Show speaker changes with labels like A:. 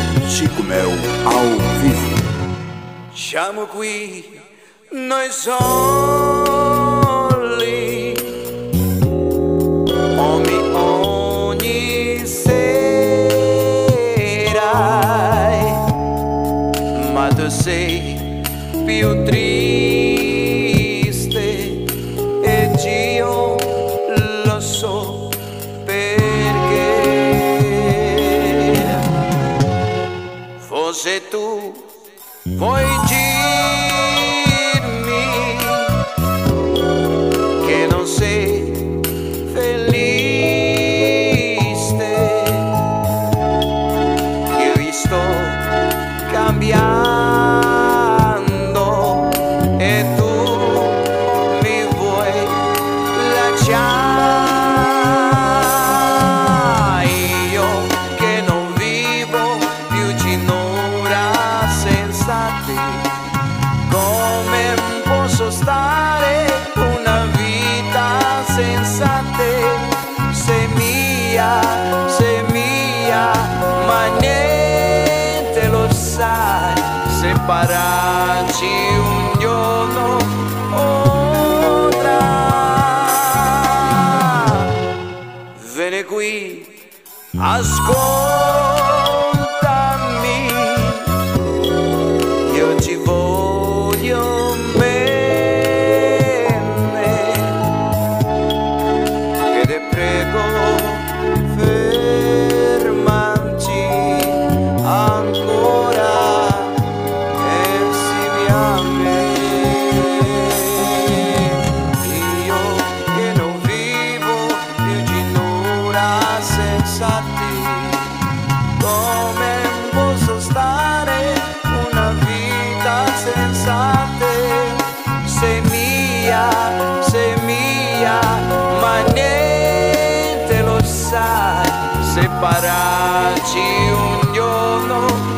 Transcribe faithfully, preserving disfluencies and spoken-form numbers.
A: Chico Mel ao vivo.
B: Siamo qui, noi soli, come ogni sera, ma tu sei più triste ed io lo so perché. Forse tu vuoi dirmi che non sei felice, io vi sto cambiando e tu mi vuoi lasciare, io che non vivo più ginora senza te. Come posso stare una vita senza te? Sei mia, sei mia, ma niente lo sai. Separarci un giorno potrà. Vieni qui, ascoltami, io ci voglio bene e te prego fermarci ancora insieme a me. Io che non vivo più ginora senza te, come posso stare una vita senza te? Sei mia, sei mia, ma niente lo sai. Separarci un giorno